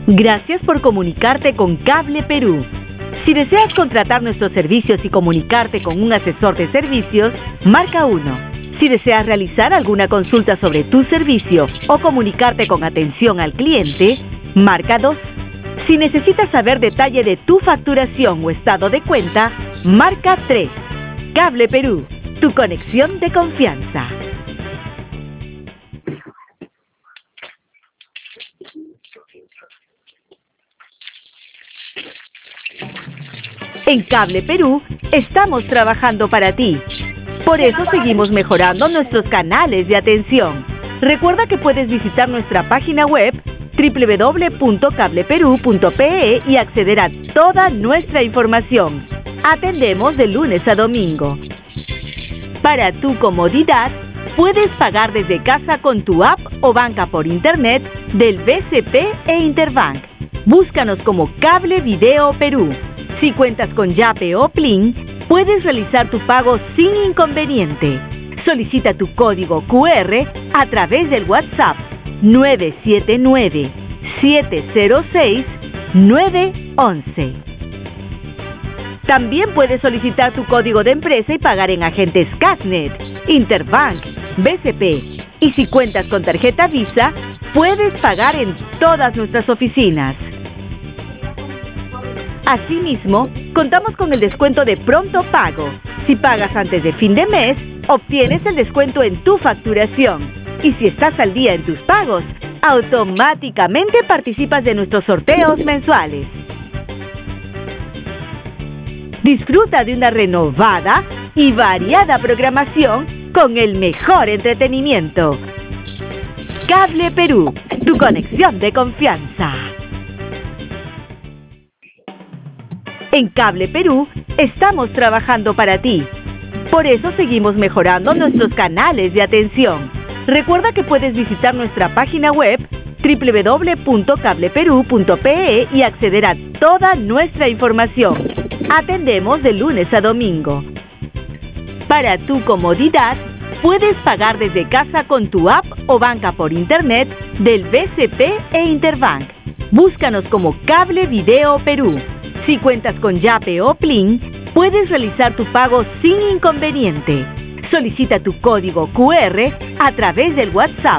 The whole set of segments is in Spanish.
Gracias por comunicarte con Cable Perú. Si deseas contratar nuestros servicios y comunicarte con un asesor de servicios, marca 1. Si deseas realizar alguna consulta sobre tu servicio o comunicarte con atención al cliente, marca 2. Si necesitas saber detalle de tu facturación o estado de cuenta, marca 3. Cable Perú, tu conexión de confianza. En Cable Perú estamos trabajando para ti. Por eso seguimos mejorando nuestros canales de atención. Recuerda que puedes visitar nuestra página web www.cableperu.pe y acceder a toda nuestra información. Atendemos de lunes a domingo. Para tu comodidad, puedes pagar desde casa con tu app o banca por internet del BCP e Interbank. Búscanos como Cable Video Perú. Si cuentas con Yape o Plin, puedes realizar tu pago sin inconveniente. Solicita tu código QR a través del WhatsApp 979-706-911. También puedes solicitar tu código de empresa y pagar en agentes Casnet, Interbank, BCP. Y si cuentas con tarjeta Visa, puedes pagar en todas nuestras oficinas. Asimismo, contamos con el descuento de pronto pago. Si pagas antes de fin de mes, obtienes el descuento en tu facturación. Y si estás al día en tus pagos, automáticamente participas de nuestros sorteos mensuales. Disfruta de una renovada y variada programación con el mejor entretenimiento. Cable Perú, tu conexión de confianza. En Cable Perú estamos trabajando para ti. Por eso seguimos mejorando nuestros canales de atención. Recuerda que puedes visitar nuestra página web www.cableperu.pe y acceder a toda nuestra información. Atendemos de lunes a domingo. Para tu comodidad, puedes pagar desde casa con tu app o banca por internet del BCP e Interbank. Búscanos como Cable Video Perú. Si cuentas con Yape o Plin, puedes realizar tu pago sin inconveniente. Solicita tu código QR a través del WhatsApp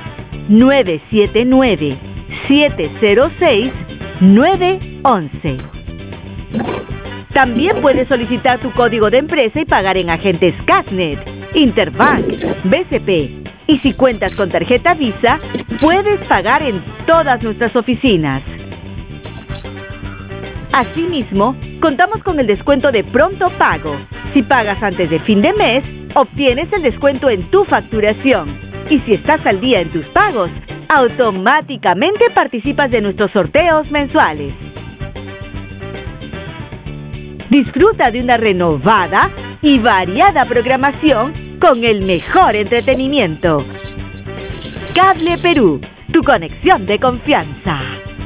979-706-911. También puedes solicitar tu código de empresa y pagar en agentes Casnet, Interbank, BCP. Y si cuentas con tarjeta Visa, puedes pagar en todas nuestras oficinas. Asimismo, contamos con el descuento de pronto pago. Si pagas antes de fin de mes, obtienes el descuento en tu facturación. Y si estás al día en tus pagos, automáticamente participas de nuestros sorteos mensuales. Disfruta de una renovada y variada programación con el mejor entretenimiento. Cable Perú, tu conexión de confianza.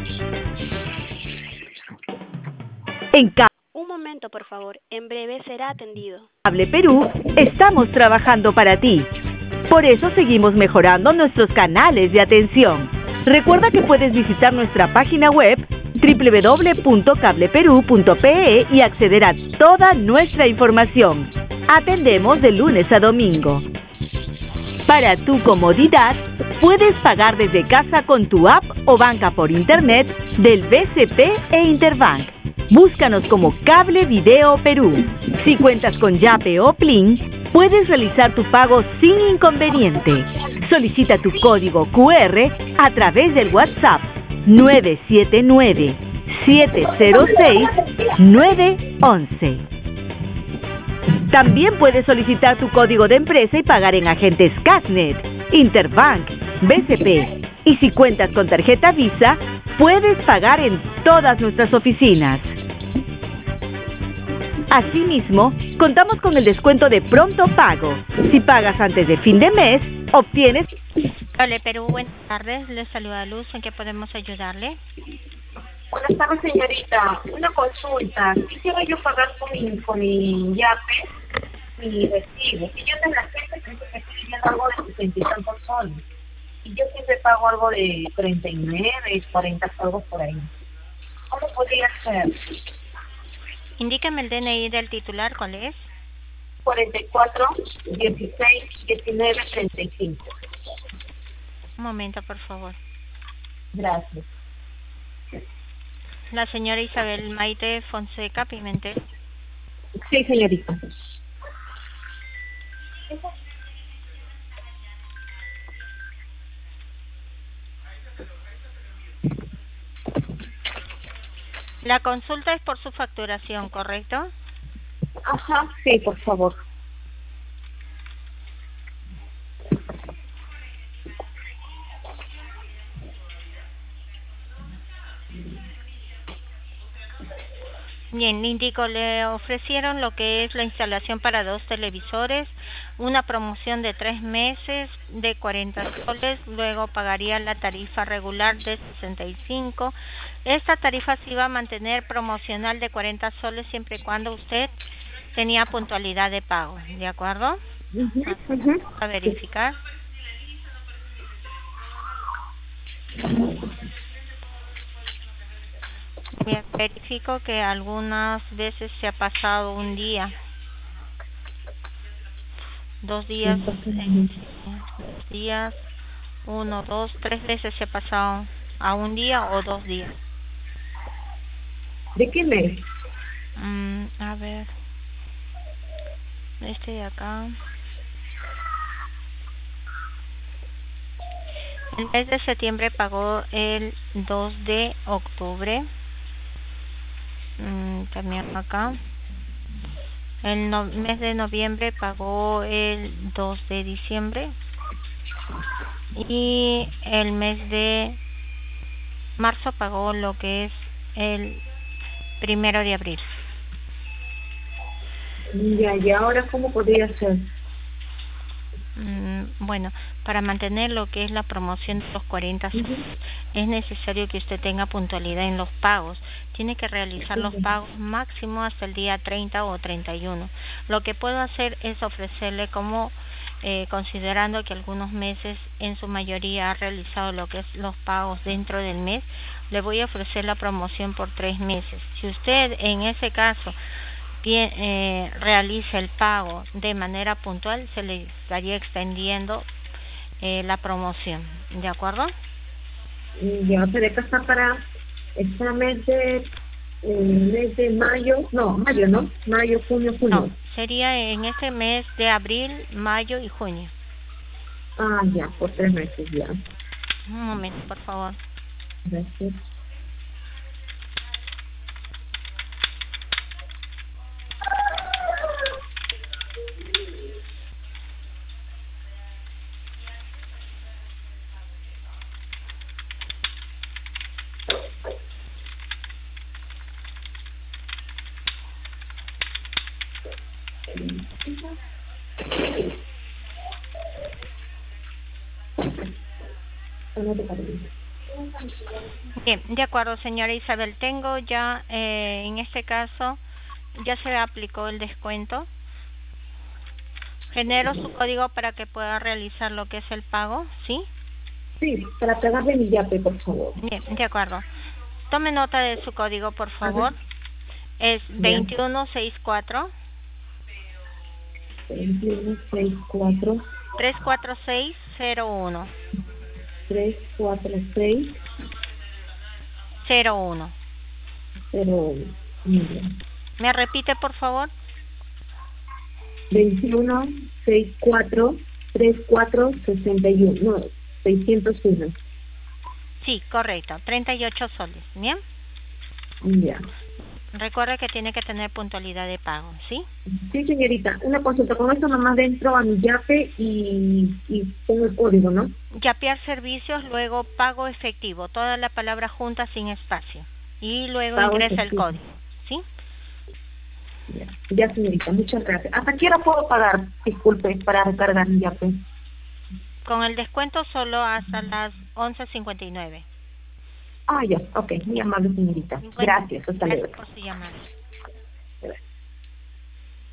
Un momento, por favor. En breve será atendido. Cable Perú estamos trabajando para ti. Por eso seguimos mejorando nuestros canales de atención. Recuerda que puedes visitar nuestra página web www.cableperu.pe y acceder a toda nuestra información. Atendemos de lunes a domingo. Para tu comodidad, puedes pagar desde casa con tu app o banca por internet del BCP e Interbank. Búscanos como Cable Video Perú. Si cuentas con Yape o Plin, puedes realizar tu pago sin inconveniente. Solicita tu código QR a través del WhatsApp 979-706-911. También puedes solicitar tu código de empresa y pagar en agentes Casnet, Interbank, BCP. Y si cuentas con tarjeta Visa, puedes pagar en todas nuestras oficinas. Asimismo, contamos con el descuento de pronto pago. Si pagas antes de fin de mes, obtienes... Cable Perú, buenas tardes. Les saluda Luz. ¿En qué podemos ayudarle? Buenas tardes, señorita. Una consulta. Quisiera yo pagar con mi Yape, mi recibo. Y yo en la gente creo que estoy viendo algo de 60 y tantos soles. Y yo siempre pago algo de 39, 40 algo por ahí. ¿Cómo podría ser? Indíqueme el DNI del titular, ¿cuál es? 44 16 19 35. Un momento, por favor. Gracias. La señora Isabel Maite Fonseca Pimentel. Sí, señorita. La consulta es por su facturación, ¿correcto? Ajá, sí, por favor. Bien, le indico, le ofrecieron lo que es la instalación para 2 televisores, una promoción de 3 meses de 40 soles, luego pagaría la tarifa regular de 65. Esta tarifa se iba a mantener promocional de 40 soles siempre y cuando usted tenía puntualidad de pago, ¿de acuerdo? A verificar. Bien, verifico que algunas veces se ha pasado un día, 2 días, 2 días, 1, 2, 3 veces se ha pasado a un día o 2 días. ¿De qué mes? A ver, este de acá. El mes de septiembre pagó el 2 de octubre. También acá. El mes de noviembre pagó el 2 de diciembre. Y el mes de marzo pagó lo que es el 1 de abril. Ya, ¿y ahora cómo podría ser? Bueno, para mantener lo que es la promoción de los 40 soles, es necesario que usted tenga puntualidad en los pagos. Tiene que realizar los pagos máximo hasta el día 30 o 31. Lo que puedo hacer es ofrecerle como, considerando que algunos meses en su mayoría ha realizado lo que es los pagos dentro del mes, le voy a ofrecer la promoción por 3 meses. Si usted en ese caso realiza el pago de manera puntual, se le estaría extendiendo la promoción, ¿de acuerdo? Ya, pero que está para este mes de mayo, mayo, ¿no? Mayo, junio, julio. No, sería en este mes de abril, mayo y junio. Ah, ya, por 3 meses ya. Un momento, por favor. Gracias. Bien, de acuerdo, señora Isabel. Tengo ya, en este caso, ya se aplicó el descuento. Genero su código para que pueda realizar lo que es el pago, ¿sí? Sí, para pagarle mi yape, por favor. Bien, de acuerdo. Tome nota de su código, por favor. Es 2164 2164 34601 346 01. 01. ¿Me repite, por favor? 2164 3461. No, 601. Sí, correcto. 38 soles. ¿Bien? Ya. Recuerda que tiene que tener puntualidad de pago, ¿sí? Sí, señorita. Una consulta. Con esto nomás dentro a mi yape y pongo el código, ¿no? Yapear servicios, luego pago efectivo. Toda la palabra junta sin espacio. Y luego Pago ingresa efectivo. el código, ¿sí? Ya, señorita. Muchas gracias. ¿Hasta qué hora puedo pagar? Disculpe, para recargar mi yape. Con el descuento solo hasta las 11:59. Ah, ya. Ok. Muy amable, señorita. Bueno, Gracias. Hasta luego. gracias por su llamada.